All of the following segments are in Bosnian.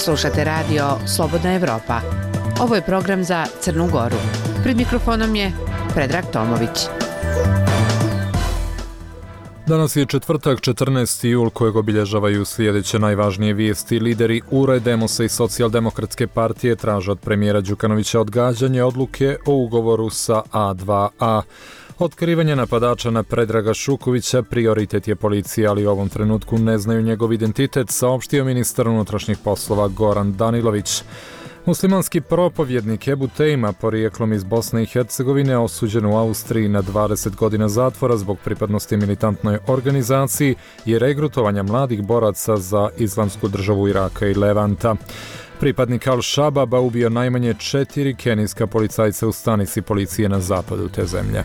Slušate radio Slobodna Evropa. Ovo je program za Crnu Goru. Pred mikrofonom je Predrag Tomović. Danas je četvrtak, 14. jul, kojeg obilježavaju sljedeće najvažnije vijesti. Lideri URE, Demosa i Socijaldemokratske partije traže od premijera Đukanovića odgađanje odluke o ugovoru sa A2A. Otkrivanje napadača na Predraga Šukovića prioritet je policije, ali u ovom trenutku ne znaju njegov identitet, saopštio ministar unutrašnjih poslova Goran Danilović. Muslimanski propovjednik Ebu Tejma, porijeklom iz Bosne i Hercegovine, osuđen u Austriji na 20 godina zatvora zbog pripadnosti militantnoj organizaciji i regrutovanja mladih boraca za Islamsku državu Iraka i Levanta. Pripadnik Al-Shababa ubio najmanje 4 kenijska policajca u stanici policije na zapadu te zemlje.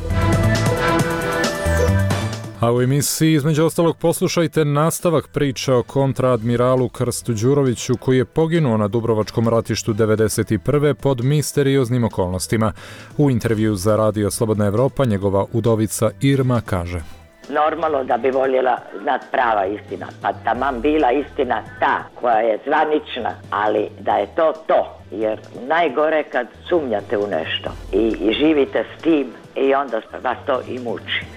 A u emisiji između ostalog poslušajte nastavak priče o kontraadmiralu Krstu Đuroviću koji je poginuo na Dubrovačkom ratištu 1991. pod misterioznim okolnostima. U intervju za radio Slobodna Evropa njegova udovica Irma kaže: Normalno da bi voljela znat prava istina, pa taman bila istina ta koja je zvanična, ali da je to. Jer najgore kad sumnjate u nešto i živite s tim i onda vas to i muči.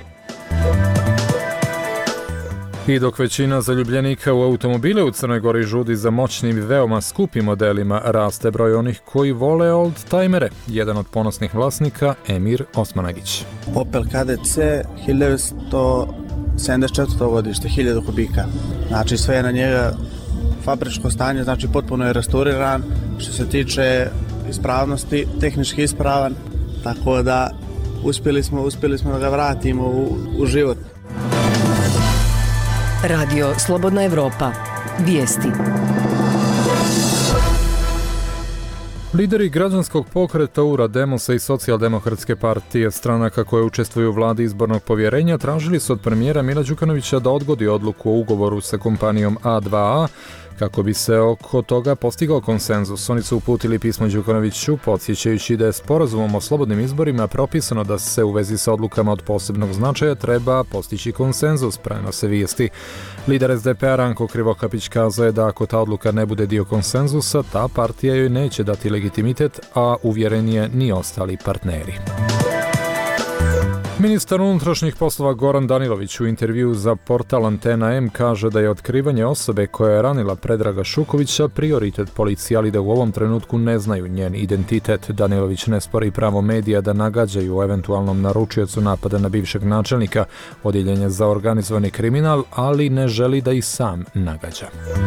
I dok većina zaljubljenika u automobile u Crnoj Gori žudi za moćnim i veoma skupim modelima, raste broj onih koji vole oldtimere. Jedan od ponosnih vlasnika, Emir Osmanagić. Opel KDC 1974. godište, 1000 kubika. Znači sve je na njega fabričko stanje, znači potpuno je restauriran. Što se tiče ispravnosti, tehnički ispravan, tako da uspjeli smo da ga vratimo u život. Radio Slobodna Evropa. Vijesti. Lideri građanskog pokreta URA, Demosa i Socijaldemokratske partije, stranaka koje učestvuju u vladi izbornog povjerenja, tražili su od premijera Mila Đukanovića da odgodi odluku o ugovoru sa kompanijom A2A kako bi se oko toga postigao konsenzus. Oni su uputili pismo Đukanoviću podsjećajući da je sporazumom o slobodnim izborima propisano da se u vezi sa odlukama od posebnog značaja treba postići konsenzus, prenose vijesti. Lider SDP-a Ranko Krivokapić kazao je da ako ta odluka ne bude dio konsenzusa, ta partija joj neće dati legitimitet, a uvjeren je ni ostali partneri. Ministar unutrašnjih poslova Goran Danilović u intervju za portal Antena M kaže da je otkrivanje osobe koja je ranila Predraga Šukovića prioritet policije, ali da u ovom trenutku ne znaju njen identitet. Danilović ne spori pravo medija da nagađaju o eventualnom naručiocu napada na bivšeg načelnika odjeljenja za organizovani kriminal, ali ne želi da i sam nagađa.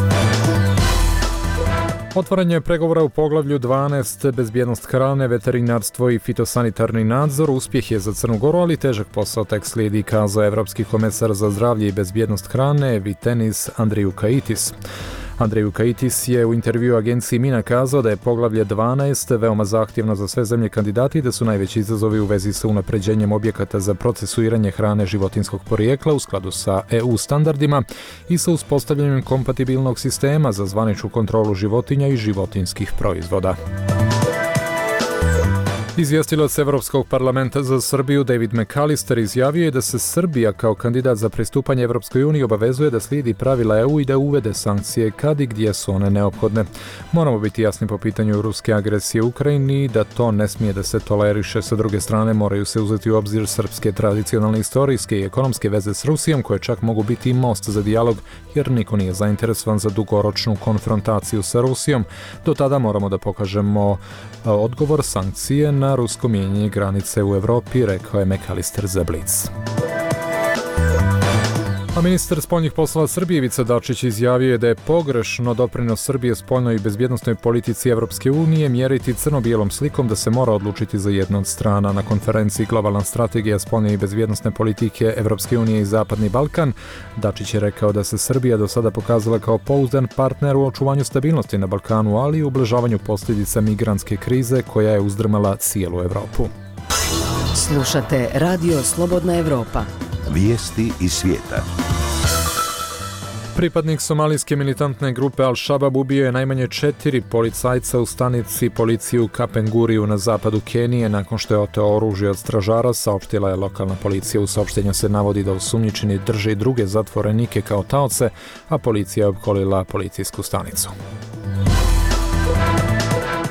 Otvaranje pregovora u poglavlju 12, bezbjednost hrane, veterinarstvo i fitosanitarni nadzor, uspjeh je za Crnu Goru, ali težak posao tek slijedi, kazao Evropski komesar za zdravlje i bezbjednost hrane Vytenis Andriukaitis. Andriukaitis je u intervju agenciji Mina kazao da je poglavlje 12 veoma zahtjevno za sve zemlje kandidati i da su najveći izazovi u vezi sa unapređenjem objekata za procesuiranje hrane životinjskog porijekla u skladu sa EU standardima i sa uspostavljanjem kompatibilnog sistema za zvaničnu kontrolu životinja i životinjskih proizvoda. Izvjestilac Evropskog parlamenta za Srbiju David McAllister izjavio je da se Srbija kao kandidat za pristupanje Evropskoj uniji obavezuje da slijedi pravila EU i da uvede sankcije kad i gdje su one neophodne. Moramo biti jasni po pitanju ruske agresije u Ukrajini, da to ne smije da se toleriše. Sa druge strane moraju se uzeti u obzir srpske tradicionalne, istorijske i ekonomske veze s Rusijom, koje čak mogu biti i most za dijalog, jer niko nije zainteresovan za dugoročnu konfrontaciju sa Rusijom. Do tada moramo da pokažemo odgovor sankcije na rusko mijenjanje granice u Evropi, rekao je McAllister za Blic. A ministar spoljnih poslova Srbije Ivica Dačić izjavio je da je pogrešno doprinos Srbije spoljnoj i bezbjednosnoj politici Evropske unije mjeriti crno-bijelom slikom da se mora odlučiti za jednu od strana. Na konferenciji Globalna strategija spoljne i bezbjednosne politike Evropske unije i Zapadni Balkan, Dačić je rekao da se Srbija do sada pokazala kao pouzdan partner u očuvanju stabilnosti na Balkanu, ali i u ublažavanju posljedica migrantske krize koja je uzdrmala cijelu Evropu. Slušate Radio Slobodna Evropa. Vijesti iz svijeta. Pripadnik somalijske militantne grupe Al-Shabab ubio je najmanje 4 policajca u stanici policije u Kapenguriju na zapadu Kenije nakon što je oteo oružje od stražara, saopštila je lokalna policija. U saopštenju se navodi da osumnjičeni drže i druge zatvorenike kao taoce, a policija je opkolila policijsku stanicu.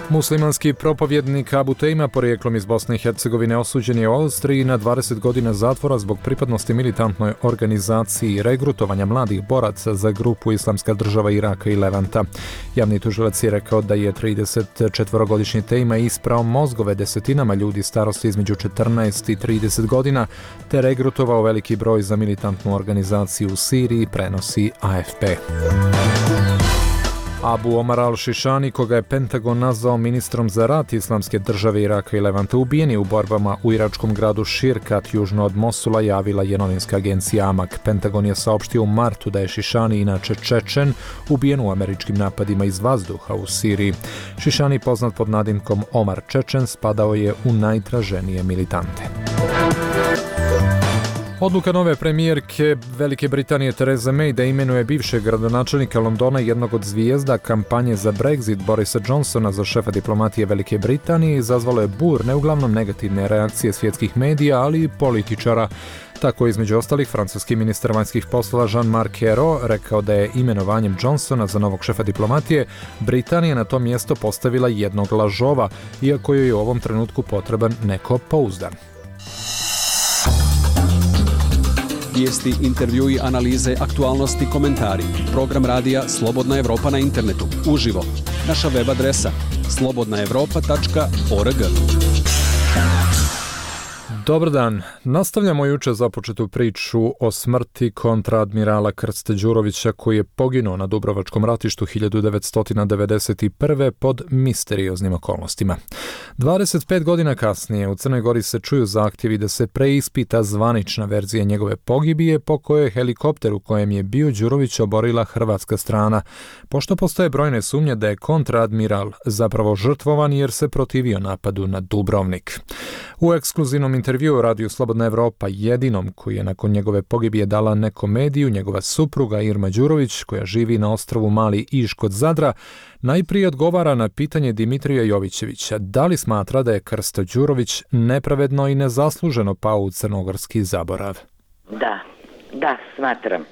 Muslimanski propovjednik Abu Tejma, porijeklom iz Bosne i Hercegovine, osuđen je u Austriji na 20 godina zatvora zbog pripadnosti militantnoj organizaciji i regrutovanja mladih boraca za grupu Islamska država Iraka i Levanta. Javni tužilac je rekao da je 34-godišnji Tejma isprao mozgove desetinama ljudi starosti između 14 i 30 godina, te regrutovao veliki broj za militantnu organizaciju u Siriji, prenosi AFP. Abu Omar al-Šišani, koga je Pentagon nazvao ministrom za rat Islamske države Iraka i Levanta, ubijen je u borbama u iračkom gradu Širkat, južno od Mosula, javila je novinska agencija Amak. Pentagon je saopštio u martu da je Šišani, inače Čečen, ubijen u američkim napadima iz vazduha u Siriji. Šišani, poznat pod nadimkom Omar Čečen, spadao je u najtraženije militante. Odluka nove premijerke Velike Britanije Therese May da imenuje bivšeg gradonačelnika Londona, jednog od zvijezda kampanje za Brexit Borisa Johnsona za šefa diplomatije Velike Britanije, izazvalo je burne, uglavnom negativne reakcije svjetskih medija, ali i političara. Tako je između ostalih francuski ministar vanjskih poslova Jean-Marc Ayrault rekao da je imenovanjem Johnsona za novog šefa diplomatije Britanija na to mjesto postavila jednog lažova, iako joj je u ovom trenutku potreban neko pouzdan. Vijesti, intervjui, analize, aktualnosti, komentari. Program radija Slobodna Evropa na internetu. Uživo. Naša web adresa slobodnaevropa.org. Dobar dan. Nastavljamo jučer započetu priču o smrti kontraadmirala Krste Đurovića, koji je poginuo na Dubrovačkom ratištu 1991. pod misterioznim okolnostima. 25 godina kasnije u Crnoj Gori se čuju zahtjevi da se preispita zvanična verzija njegove pogibije, po kojoj je helikopter u kojem je bio Đurović oborila hrvatska strana, pošto postoje brojne sumnje da je kontraadmiral zapravo žrtvovan jer se protivio napadu na Dubrovnik. U ekskluzivnom intervjuu u radiju Slobodna Evropa, jedinom koji je nakon njegove pogibije dala nekom mediju, njegova supruga Irma Đurović, koja živi na ostrvu Mali Iš kod Zadra, najprije odgovara na pitanje Dimitrija Jovićevića da li smatra da je Krsto Đurović nepravedno i nezasluženo pao u crnogorski zaborav. Da, smatram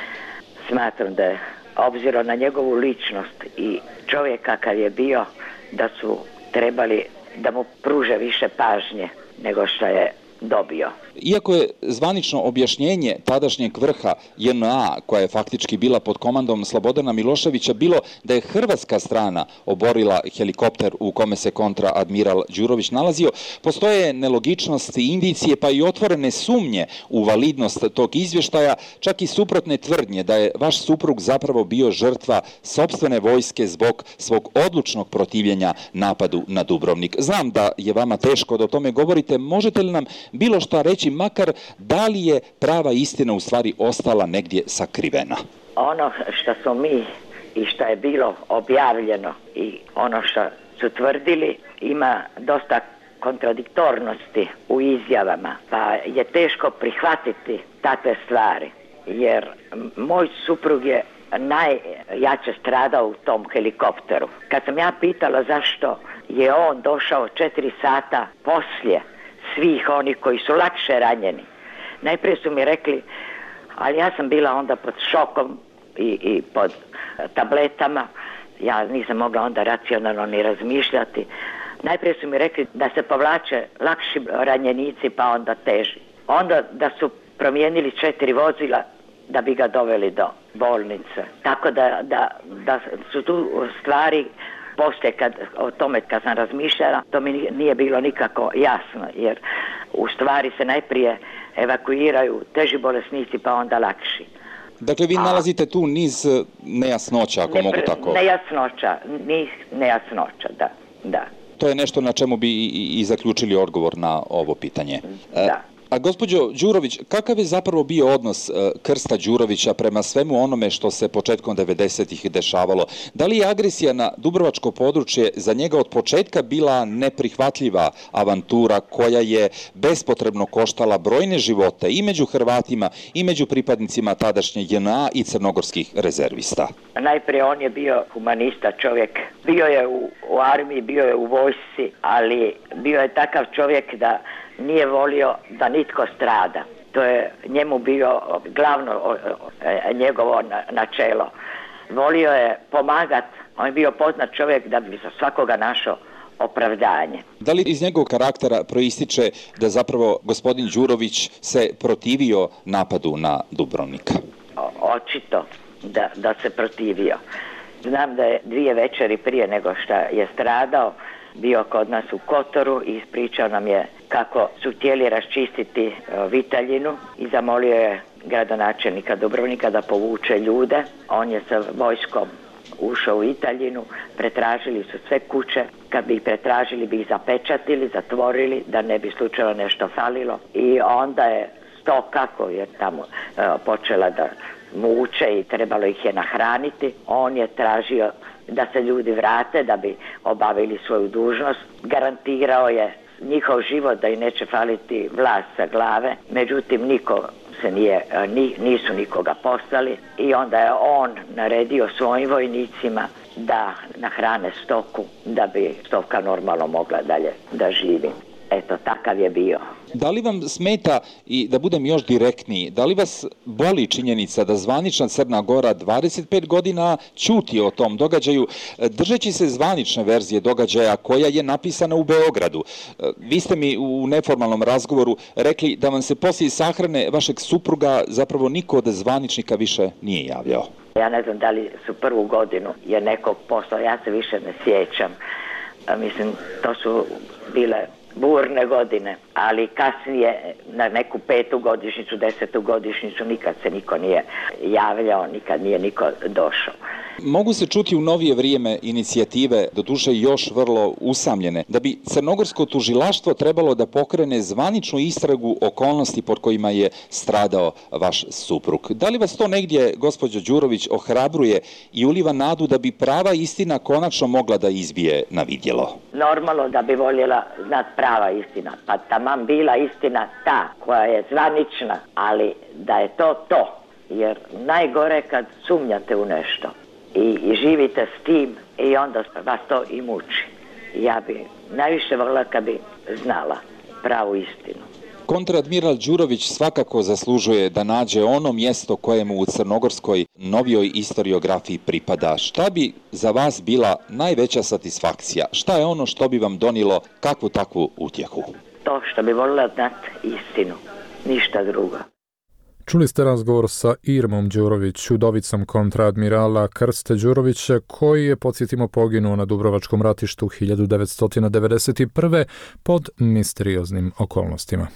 da je, obzirom na njegovu ličnost i čovjek kakav je bio, da su trebali da mu pruže više pažnje nego što je dobio. Iako je zvanično objašnjenje tadašnjeg vrha JNA, koja je faktički bila pod komandom Slobodana Miloševića, bilo da je hrvatska strana oborila helikopter u kome se kontraadmiral Đurović nalazio, postoje nelogičnosti, indicije pa i otvorene sumnje u validnost tog izvještaja, čak i suprotne tvrdnje da je vaš suprug zapravo bio žrtva sopstvene vojske zbog svog odlučnog protivljenja napadu na Dubrovnik. Znam da je vama teško da o tome govorite, možete li nam bilo šta reći, makar da li je prava istina u stvari ostala negdje sakrivena? Ono što smo mi i što je bilo objavljeno i ono što su tvrdili ima dosta kontradiktornosti u izjavama, pa je teško prihvatiti takve stvari, jer moj suprug je najjače stradao u tom helikopteru. Kad sam ja pitala zašto je on došao 4 sata poslije svih onih koji su lakše ranjeni, najprije su mi rekli, ali ja sam bila onda pod šokom i pod tabletama, ja nisam mogla onda racionalno ni razmišljati. Najprije su mi rekli da se povlače lakši ranjenici pa onda teži. Onda da su promijenili 4 vozila da bi ga doveli do bolnice. Tako da su tu stvari poslije o tome kad sam razmišljala, to mi nije bilo nikako jasno, jer u stvari se najprije evakuiraju teži bolesnici pa onda lakši. Dakle, vi nalazite tu niz nejasnoća, ako mogu tako. Nejasnoća, da. To je nešto na čemu bi i zaključili odgovor na ovo pitanje. Da. A gospođo Đurović, kakav je zapravo bio odnos Krsta Đurovića prema svemu onome što se početkom 90-ih dešavalo? Da li je agresija na dubrovačko područje za njega od početka bila neprihvatljiva avantura koja je bespotrebno koštala brojne živote i među Hrvatima i među pripadnicima tadašnje JNA i crnogorskih rezervista? Najprije on je bio humanista čovjek. Bio je u armiji, bio je u vojsci, ali bio je takav čovjek da nije volio da nitko strada. To je njemu bio glavno njegovo načelo. Volio je pomagati, on je bio poznat čovjek da bi za svakoga našao opravdanje. Da li iz njegovog karaktera proističe da zapravo gospodin Đurović se protivio napadu na Dubrovnika? Očito da se protivio. Znam da je 2 večeri prije nego što je stradao bio kod nas u Kotoru i ispričao nam je kako su htjeli raščistiti Vitaljinu i zamolio je gradonačelnika Dubrovnika da povuče ljude. On je sa vojskom ušao u Vitaljinu, pretražili su sve kuće, kad bi ih pretražili bi ih zapečatili, zatvorili da ne bi slučajno nešto falilo i onda je stoka koju je tamo počela da muče i trebalo ih je nahraniti. On je tražio da se ljudi vrate da bi obavili svoju dužnost. Garantirao je njihov život da i neće faliti vlas sa glave. Međutim, nisu nikoga poslali i onda je on naredio svojim vojnicima da nahrane stoku da bi stoka normalno mogla dalje da živi. Eto, takav je bio. Da li vam smeta, i da budem još direktniji, da li vas boli činjenica da zvanična Crna Gora 25 godina ćuti o tom događaju, držeći se zvanične verzije događaja koja je napisana u Beogradu? Vi ste mi u neformalnom razgovoru rekli da vam se poslije sahrane vašeg supruga zapravo niko od zvaničnika više nije javljao. Ja ne znam da li su prvu godinu je nekog poslao, ja se više ne sjećam. Mislim, to su bile burne godine, ali kasnije na neku 5. godišnjicu, 10. godišnjicu nikad se niko nije javljao, nikad nije niko došao. Mogu se čuti u novije vrijeme inicijative, doduše još vrlo usamljene, da bi crnogorsko tužilaštvo trebalo da pokrene zvaničnu istragu okolnosti pod kojima je stradao vaš suprug. Da li vas to negdje, gospođo Đurović, ohrabruje i uliva nadu da bi prava istina konačno mogla da izbije na vidjelo? Normalno da bi voljela znat prava istina, pa taman bila istina ta koja je zvanična, ali da je to. Jer najgore kad sumnjate u nešto i živite s tim i onda vas to i muči. Ja bi najviše voljela kad bi znala pravu istinu. Kontradmiral Đurović svakako zaslužuje da nađe ono mjesto kojemu u crnogorskoj novijoj istoriografiji pripada. Šta bi za vas bila najveća satisfakcija? Šta je ono što bi vam donilo kakvu takvu utjehu? To što bi voljela znati istinu, ništa drugo. Čuli ste razgovor sa Irmom Đurović, udovicom kontraadmirala Krste Đurovića, koji je, podsjetimo, poginuo na Dubrovačkom ratištu 1991. pod misterioznim okolnostima.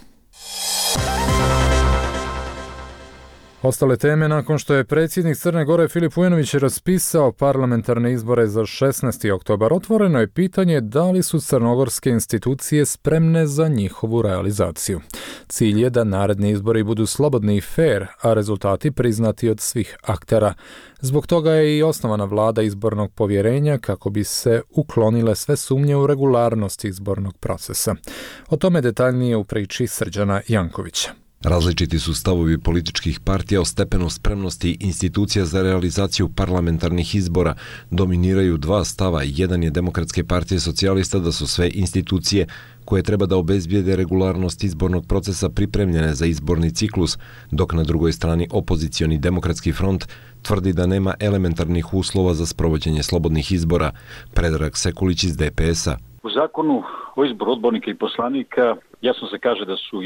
Ostale teme: nakon što je predsjednik Crne Gore Filip Vujanović raspisao parlamentarne izbore za 16. oktobar, otvoreno je pitanje da li su crnogorske institucije spremne za njihovu realizaciju. Cilj je da naredni izbori budu slobodni i fair, a rezultati priznati od svih aktera. Zbog toga je i osnovana vlada izbornog povjerenja kako bi se uklonile sve sumnje u regularnost izbornog procesa. O tome detaljnije u priči Srđana Jankovića. Različiti su stavovi političkih partija o stepenu spremnosti institucija za realizaciju parlamentarnih izbora. Dominiraju 2 stava. Jedan je Demokratske partije socijalista da su sve institucije koje treba da obezbijede regularnost izbornog procesa pripremljene za izborni ciklus, dok na drugoj strani opozicioni Demokratski front tvrdi da nema elementarnih uslova za sprovođenje slobodnih izbora. Predrag Sekulić iz DPS-a. U zakonu o izboru odbornika i poslanika jasno se kaže da su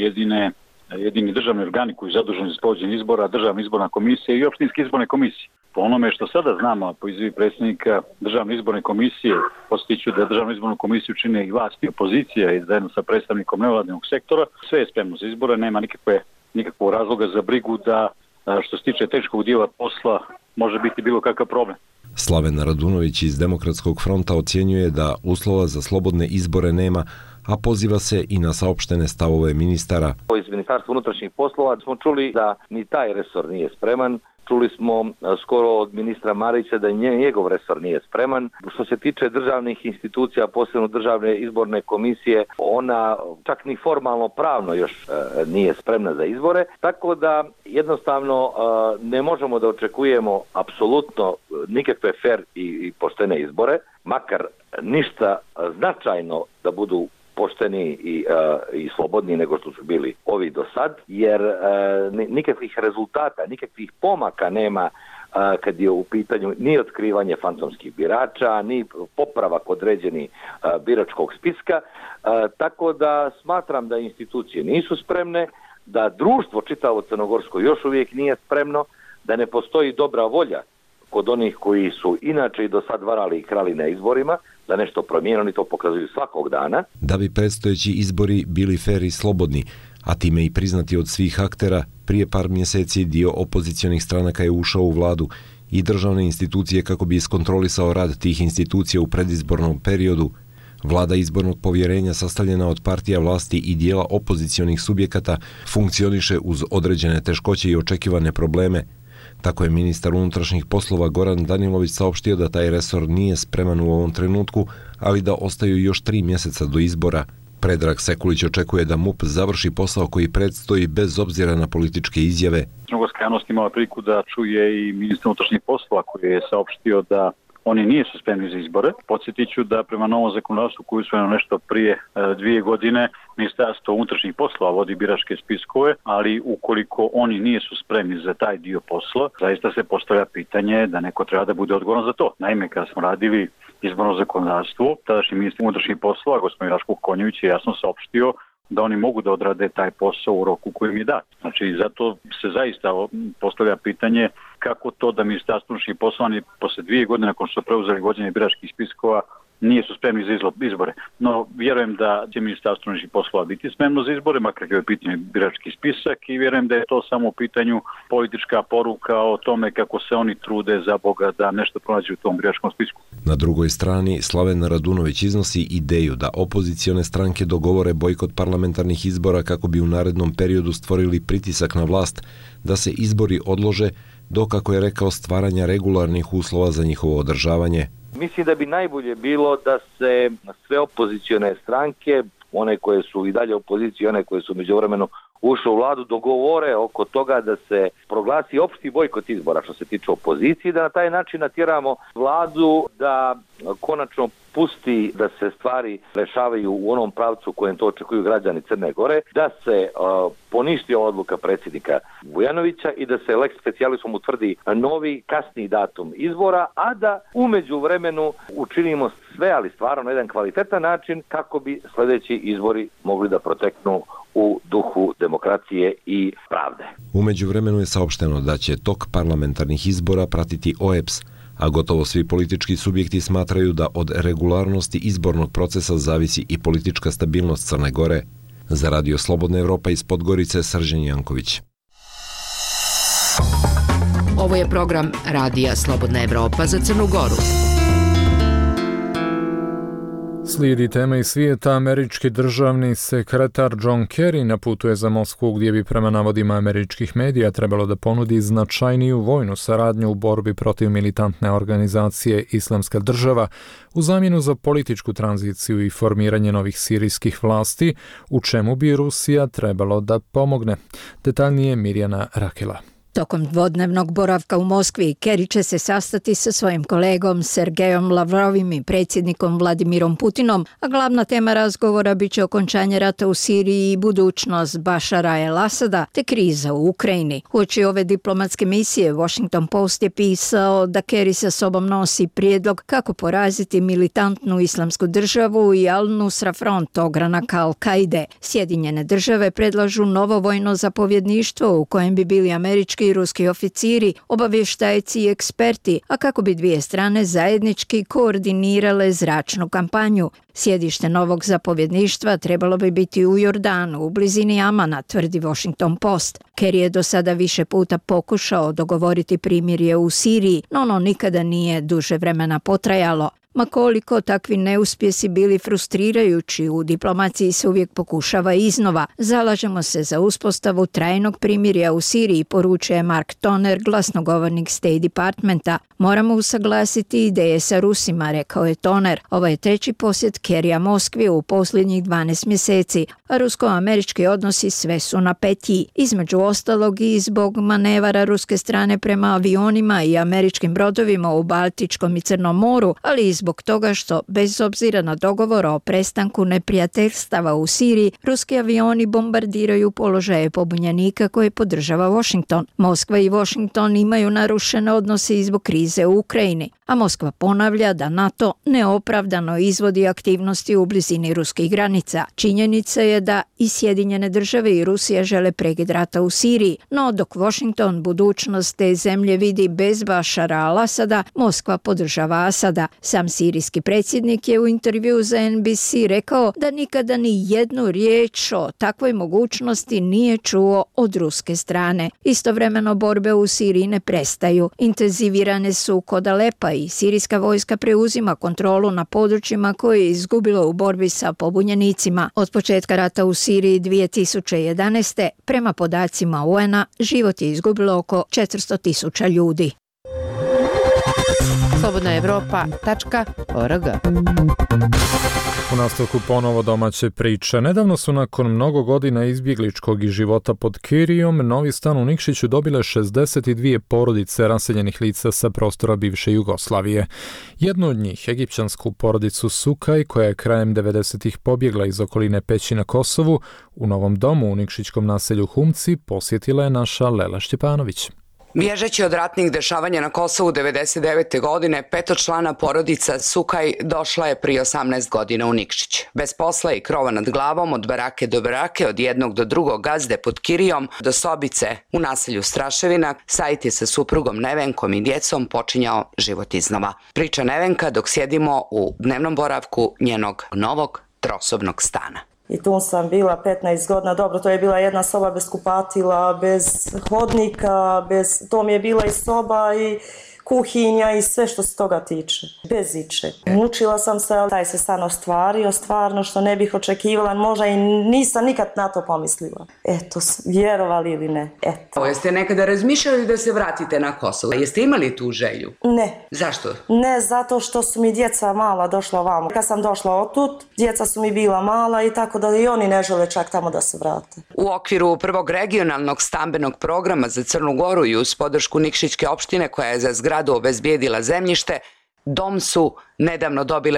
jedini državni organi koji su zaduženi za sprovođenje izbora, Državna izborna komisija i opštinske izborne komisije. Po onome što sada znamo, po izjavi predsjednika Državne izborne komisije, postiću da Državnu izbornu komisiju čine i vlast i opozicija i zajedno sa predstavnikom nevladinog sektora, sve je spremno za izbore, nema nikakvog razloga za brigu da što se tiče teškog dijela posla može biti bilo kakav problem. Slaven Radunović iz Demokratskog fronta ocjenjuje da uslova za slobodne izbore nema, a poziva se i na saopštene stavove ministara. Iz Ministarstva unutrašnjih poslova smo čuli da ni taj resor nije spreman. Čuli smo skoro od ministra Marića da njegov resor nije spreman. Što se tiče državnih institucija, posebno Državne izborne komisije, ona čak ni formalno pravno još nije spremna za izbore. Tako da jednostavno ne možemo da očekujemo apsolutno nikakve fer i poštene izbore, makar ništa značajno da budu pošteni i slobodni nego što su bili ovi do sad, jer nikakvih rezultata, nikakvih pomaka nema kad je u pitanju ni otkrivanje fantomskih birača, ni popravak određeni biračkog spiska, tako da smatram da institucije nisu spremne, da društvo čitavo crnogorsko još uvijek nije spremno, da ne postoji dobra volja kod onih koji su inače i do sad varali i krali na izborima, da nešto promijene, oni to pokazuju svakog dana. Da bi predstojeći izbori bili fer i slobodni, a time i priznati od svih aktera, prije par mjeseci dio opozicionih stranaka je ušao u vladu i državne institucije kako bi iskontrolisao rad tih institucija u predizbornom periodu. Vlada izbornog povjerenja sastavljena od partija vlasti i dijela opozicionih subjekata funkcioniše uz određene teškoće i očekivane probleme. Tako je ministar unutrašnjih poslova Goran Danilović saopštio da taj resor nije spreman u ovom trenutku, ali da ostaju još 3 mjeseca do izbora. Predrag Sekulić očekuje da MUP završi posao koji predstoji bez obzira na političke izjave. Crnogorska javnost imala priliku da čuje i ministar unutrašnjih poslova koji je saopštio da oni nisu spremni za izbore. Podsjetit ću da prema novom zakonodavstvu koji je usvojeno nešto prije 2 godine, Ministarstvo unutrašnjih poslova vodi biračke spiskove, ali ukoliko oni nisu spremni za taj dio posla, zaista se postavlja pitanje da neko treba da bude odgovoran za to. Naime, kada smo radili izborno zakonodavstvo, tadašnji ministar unutrašnjih poslova, gospodin Raško Konjović, je jasno saopštio da oni mogu da odrade taj posao u roku koji im je dat. Znači, zato se zaista postavlja pitanje kako to da ministarstvo unutrašnjih poslova posle 2 godine nakon što su preuzeli vođenje biračkih spiskova nije su spremni za izbore. No, vjerujem da će ministarstvo unutrašnjih poslova biti spremno za izbore, makar je u pitanju birački spisak, i vjerujem da je to samo u pitanju politička poruka o tome kako se oni trude za Boga da nešto pronađe u tom biračkom spisku. Na drugoj strani, Slaven Radunović iznosi ideju da opozicione stranke dogovore bojkot parlamentarnih izbora kako bi u narednom periodu stvorili pritisak na vlast da se izbori odlože do, kako je rekao, stvaranja regularnih uslova za njihovo održavanje. Mislim da bi najbolje bilo da se sve opozicione stranke, one koje su i dalje opoziciji, one koje su međuvremeno ušle u vladu, dogovore oko toga da se proglasi opšti bojkot izbora što se tiče opozicije, da na taj način natjeramo vladu da konačno pusti da se stvari rešavaju u onom pravcu kojem to očekuju građani Crne Gore, da se poništi odluka predsjednika Vujanovića i da se lex specialisom utvrdi novi kasni datum izbora, a da u međuvremenu učinimo sve, ali stvarno na jedan kvalitetan način kako bi sljedeći izbori mogli da proteknu u duhu demokracije i pravde. U međuvremenu je saopšteno da će tok parlamentarnih izbora pratiti OEBS, a gotovo svi politički subjekti smatraju da od regularnosti izbornog procesa zavisi i politička stabilnost Crne Gore. Za Radio Slobodna Evropa iz Podgorice, Srđan Janković. Ovo je program Radija Slobodna Evropa za Crnu Goru. Slijedi tema iz svijeta. Američki državni sekretar John Kerry na putu je za Moskvu gdje bi prema navodima američkih medija trebalo da ponudi značajniju vojnu saradnju u borbi protiv militantne organizacije Islamska država u zamjenu za političku tranziciju i formiranje novih sirijskih vlasti, u čemu bi Rusija trebalo da pomogne. Detaljnije Mirjana Rakela. Tokom dvodnevnog boravka u Moskvi, Kerry će se sastati sa svojim kolegom Sergejom Lavrovim i predsjednikom Vladimirom Putinom, a glavna tema razgovora biće okončanje rata u Siriji i budućnost Bašara el-Asada te kriza u Ukrajini. Uoči ove diplomatske misije, Washington Post je pisao da Kerry sa sobom nosi prijedlog kako poraziti militantnu Islamsku državu i Al-Nusra Front ogranaka Al-Kaide. Sjedinjene države predlažu novo vojno zapovjedništvo u kojem bi bili američki i ruski oficiri, obavještajci i eksperti, a kako bi dvije strane zajednički koordinirale zračnu kampanju. Sjedište novog zapovjedništva trebalo bi biti u Jordanu, u blizini Amana, tvrdi Washington Post. Kerry je do sada više puta pokušao dogovoriti primirje u Siriji, no ono nikada nije duže vremena potrajalo. Ma koliko takvi neuspjesi bili frustrirajući, u diplomaciji se uvijek pokušava iznova. Zalažemo se za uspostavu trajnog primirja u Siriji, poručuje Mark Toner, glasnogovornik State Departmenta. Moramo usaglasiti ideje sa Rusima, rekao je Toner. Ovo je treći posjet Kerrya Moskvi u posljednjih 12 mjeseci, a rusko-američki odnosi sve su na petlji. Između ostalog i zbog manevara ruske strane prema avionima i američkim brodovima u Baltičkom i Crnom moru, ali i zbog toga što, bez obzira na dogovor o prestanku neprijateljstava u Siriji, ruski avioni bombardiraju položaje pobunjenika koje podržava Washington. Moskva i Washington imaju narušene odnose i zbog krize u Ukrajini, a Moskva ponavlja da NATO neopravdano izvodi aktivnosti u blizini ruskih granica. Činjenica je da i Sjedinjene države i Rusija žele prekid rata u Siriji, no dok Washington budućnost te zemlje vidi bez Bašara al-Asada, Moskva podržava Asada. Sam sirijski predsjednik je u intervju za NBC rekao da nikada ni jednu riječ o takvoj mogućnosti nije čuo od ruske strane. Istovremeno borbe u Siriji ne prestaju. Intenzivirane su kod Alepa i sirijska vojska preuzima kontrolu na područjima koje je izgubilo u borbi sa pobunjenicima. Od početka rata u Siriji 2011. prema podacima UN-a život je izgubilo oko 400.000 ljudi. slobodnaevropa.org. U nastavku ponovo domaće priče. Nedavno su nakon mnogo godina izbjegličkog i života pod Kirijom novi stan u Nikšiću dobile 62 porodice raseljenih lica sa prostora bivše Jugoslavije. Jednu od njih, egipćansku porodicu Sukaj, koja je krajem 90-ih pobjegla iz okoline Peći na Kosovu, u novom domu u nikšićkom naselju Humci posjetila je naša Lela Šćepanović. Bježeći od ratnih dešavanja na Kosovu 1999. godine, petočlana porodica Sukaj došla je prije 18 godina u Nikšić. Bez posla i krova nad glavom, od barake do barake, od jednog do drugog gazde pod Kirijom, do sobice u naselju Straševina, Sajt je sa suprugom Nevenkom i djecom počinjao život iznova. Priča Nevenka dok sjedimo u dnevnom boravku njenog novog trosobnog stana. I tu sam bila 15 godina, dobro, to je bila jedna soba bez kupatila, bez hodnika, to mi je bila i soba i kuhinja i sve što se toga tiče, bez iče. Mučila sam se, taj se stan ostvario, stvarno što ne bih očekivala, možda i nisam nikad na to pomislila. Eto, vjerovali ili ne, eto. Jeste nekada razmišljali da se vratite na Kosovo? Jeste imali tu želju? Ne. Zašto? Ne, zato što su mi djeca mala došla ovamo. Kad sam došla otud, djeca su mi bila mala i tako da i oni ne žele čak tamo da se vrate. U okviru prvog regionalnog stambenog programa za Crnu Goru i uz podršku Nikšićke opštine koja je za zgradu obezbijedila zemljište, dom su nedavno dobile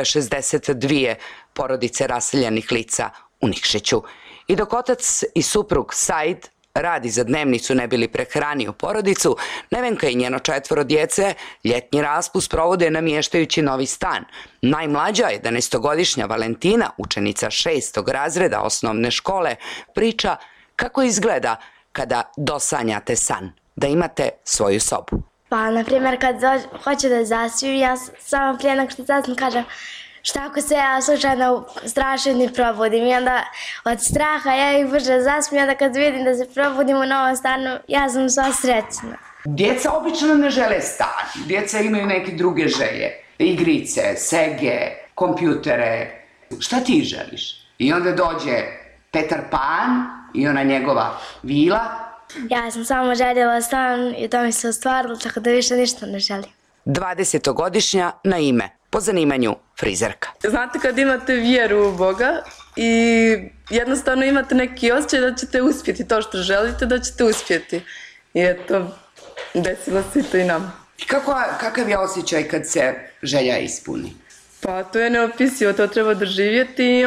62 porodice raseljenih lica u Nikšiću. I dok otac i suprug Said radi za dnevnicu ne bi li prehranio porodicu, Nevenka i njeno 4 djece ljetnji raspust provode namještajući novi stan. Najmlađa 11-godišnja Valentina, učenica 6. razreda osnovne škole, priča kako izgleda kada dosanjate san, da imate svoju sobu. Pa, na primjer, kad hoću da zaspijem, ja samo prije nego što zaspijem kažem šta ako se ja slučajno strašno probudim i onda od straha ja ih brže zaspijem, onda kad vidim da se probudim u novom stanu, ja sam sva srećna. Djeca obično ne žele stan, djeca imaju neke druge želje, igrice, sege, kompjutere. Šta ti želiš? I onda dođe Petar Pan i ona njegova vila. Ja sam samo željela stan i to mi se ostvarilo, tako da više ništa ne želim. 20-godišnja na ime, po zanimanju frizerka. Znate kad imate vjeru u Boga i jednostavno imate neki osjećaj da ćete uspjeti to što želite, da ćete uspjeti. I eto, desilo se to i nam. Kakav je osjećaj kad se želja ispuni? Pa to je neopisivo, to treba doživjeti i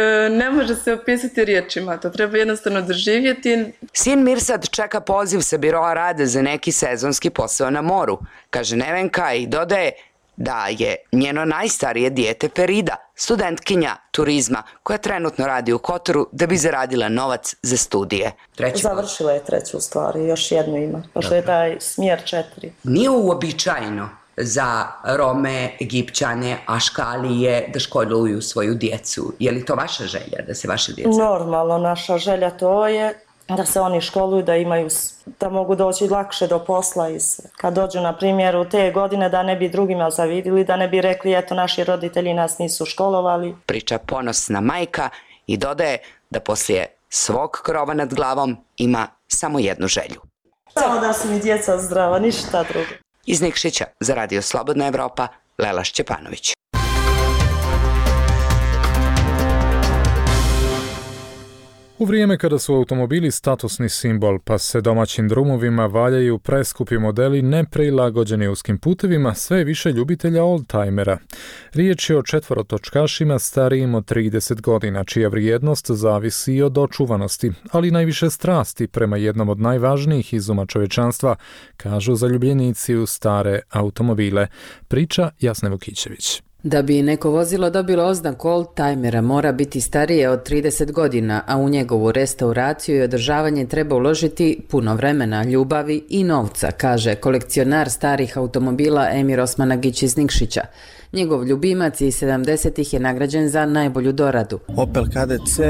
ne može se opisati riječima, to treba jednostavno doživjeti. Sin Mirsad čeka poziv sa biroa rada za neki sezonski posao na moru, kaže Nevenka i dodaje da je njeno najstarije dijete Ferida, studentkinja turizma koja trenutno radi u Kotoru da bi zaradila novac za studije. Završila je 3. u stvari, još jednu ima, pošto je taj smjer 4. Nije uobičajeno za Rome, Egipćane, Aškalije da školuju svoju djecu. Je li to vaša želja da se vaše djeca? Normalno, naša želja to je da se oni školuju, da mogu doći lakše do posla i sve. Kad dođu, na primjer, u te godine da ne bi drugima zavidili, da ne bi rekli eto naši roditelji nas nisu školovali. Priča ponosna majka i dodaje da poslije svog krova nad glavom ima samo jednu želju. Samo da su mi djeca zdrava, ništa drugo. Iz Nikšića za Radio Slobodna Evropa, Lela Šćepanović. U vrijeme kada su automobili statusni simbol, pa se domaćim drumovima valjaju preskupi modeli neprilagođeni uskim putevima, sve više ljubitelja oldtimera. Riječ je o četvorotočkašima starijim od 30 godina, čija vrijednost zavisi i od očuvanosti, ali najviše strasti prema jednom od najvažnijih izuma čovječanstva, kažu zaljubljenici u stare automobile. Priča Jasne Vukićević. Da bi neko vozilo dobilo oznaku oldtimera mora biti starije od 30 godina, a u njegovu restauraciju i održavanje treba uložiti puno vremena, ljubavi i novca, kaže kolekcionar starih automobila Emir Osmanagić iz Nikšića. Njegov ljubimac iz 70-ih je nagrađen za najbolju doradu. Opel KDC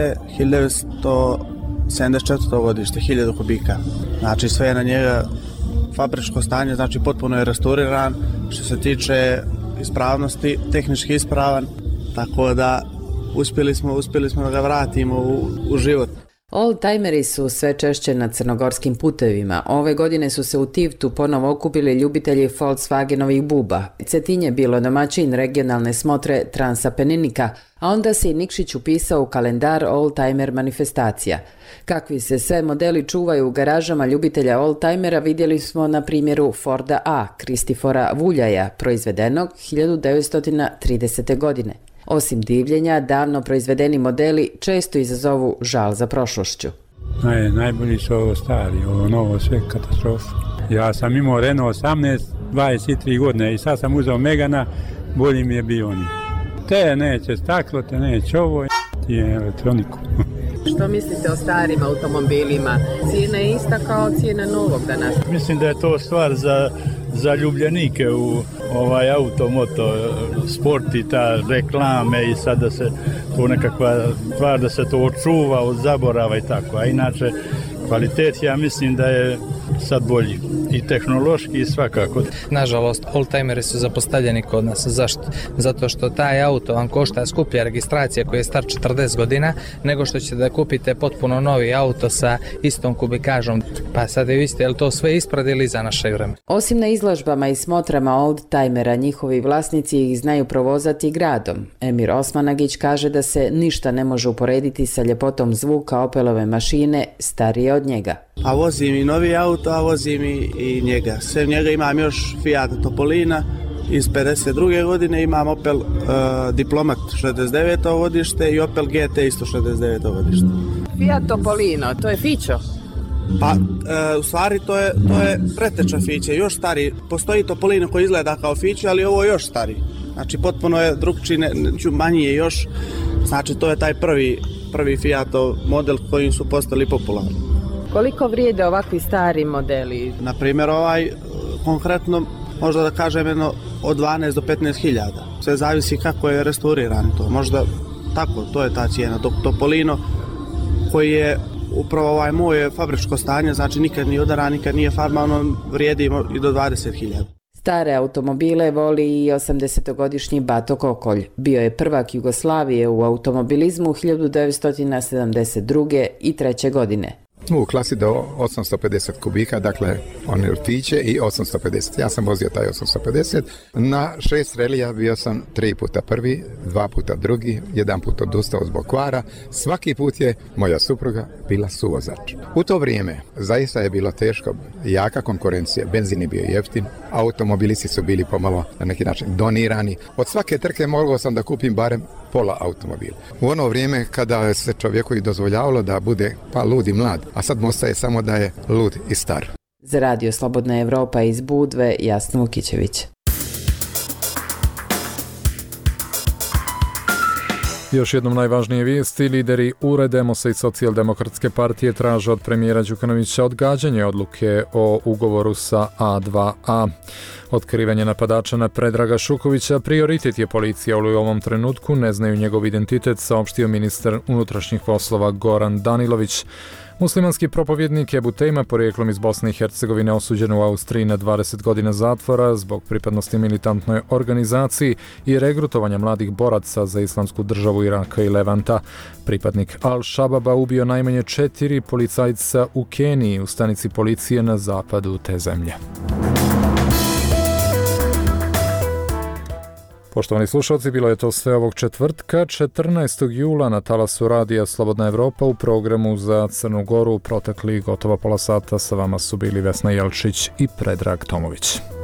1974. godište, 1000 kubika. Znači sve je na njega fabričko stanje, znači potpuno je restauriran. Što se tiče ispravnosti, tehnički ispravan, tako da uspjeli smo da ga vratimo u život. Oldtimeri su sve češće na crnogorskim putevima. Ove godine su se u Tivtu ponovo okupili ljubitelji Volkswagenovih buba. Cetin je bilo domaćin regionalne smotre Transapeninnika, a onda se i Nikšić upisao u kalendar oldtimer manifestacija. Kakvi se sve modeli čuvaju u garažama ljubitelja oldtimera vidjeli smo na primjeru Forda A, Kristifora Vuljaja, proizvedenog 1930. godine. Osim divljenja, davno proizvedeni modeli često izazovu žal za prošlošću. Najbolji su ovo stari, ovo novo sve katastrofa. Ja sam imao Renault 18, 23 godine i sad sam uzeo Megana, bolji mi je bio oni. Te neće staklo, te neće ovo, ti je elektroniku. Što mislite o starim automobilima? Cijena je ista kao cijena novog danas? Mislim da je to stvar za ljubljenike u automoto sport i ta reklame i sad da se to nekakva stvar da se to očuva od zaborava i tako, a inače kvalitet ja mislim da je sad bolji i tehnološki i svakako. Nažalost, oldtimeri su zapostavljeni kod nas. Zašto? Zato što taj auto vam košta skuplja registracija koji je star 40 godina nego što ćete da kupite potpuno novi auto sa istom kubikažom. Pa sad vi ste, je li to sve ispred ili za naše vreme? Osim na izložbama i smotrama oldtimera, njihovi vlasnici ih znaju provozati gradom. Emir Osmanagić kaže da se ništa ne može uporediti sa ljepotom zvuka Opelove mašine starije od njega. A vozim i novi auto, a vozim i njega. Sve njega imam još Fiat Topolina iz 52. godine, imam Opel Diplomat 69. godište i Opel GT isto 69. godište. Fiat Topolino, to je Fićo? Pa, u stvari to je preteča Fiće, još stari. Postoji Topolino koji izgleda kao Fiće, ali ovo je još stari. Znači, potpuno je drugčiji, manji je još. Znači, to je taj prvi Fiatov model kojim su postali popularni. Koliko vrijede ovakvi stari modeli? Na primjer, konkretno, možda da kažem od 12 do 15 hiljada. Sve zavisi kako je restauriran to. Možda tako, to je ta cijena. Dok Topolino, koji je upravo moje fabričko stanje, znači nikad nije udaran, nikad nije farban, on vrijedi i do 20 hiljada. Stare automobile voli i 80-godišnji Bato Kokolj. Bio je prvak Jugoslavije u automobilizmu 1972. i 3. godine. U klasi do 850 kubika, dakle one Fiće i 850. Ja sam vozio taj 850. Na 6 relija bio sam 3 puta prvi, 2 puta drugi, 1 put odustao zbog kvara. Svaki put je moja supruga bila suvozač. U to vrijeme zaista je bilo teško, jaka konkurencija, benzin je bio jeftin, automobilisti su bili pomalo na neki način donirani. Od svake trke mogao sam da kupim barem pola automobila. U ono vrijeme kada se čovjeku i dozvoljavalo da bude pa lud i mlad, a sad mu ostaje samo da je lud i star. Za Radio Slobodna Evropa iz Budve, Jasna Vukićević. Još jednom najvažnije vijesti, lideri URE Demosa i Socijaldemokratske partije traže od premijera Đukanovića odgađanje odluke o ugovoru sa A2A. Otkrivanje napadača na Predraga Šukovića prioritet je policija, ali u ovom trenutku ne znaju njegov identitet, saopštio ministar unutrašnjih poslova Goran Danilović. Muslimanski propovjednik Ebu Tejma, porijeklom iz Bosne i Hercegovine, osuđen u Austriji na 20 godina zatvora zbog pripadnosti militantnoj organizaciji i regrutovanja mladih boraca za islamsku državu Iraka i Levanta. Pripadnik Al-Shababa ubio najmanje 4 policajca u Keniji u stanici policije na zapadu te zemlje. Poštovani slušalci, bilo je to sve ovog četvrtka, 14. jula na talasu radija Slobodna Evropa u programu za Crnu Goru. Protekli gotovo pola sata sa vama su bili Vesna Jelčić i Predrag Tomović.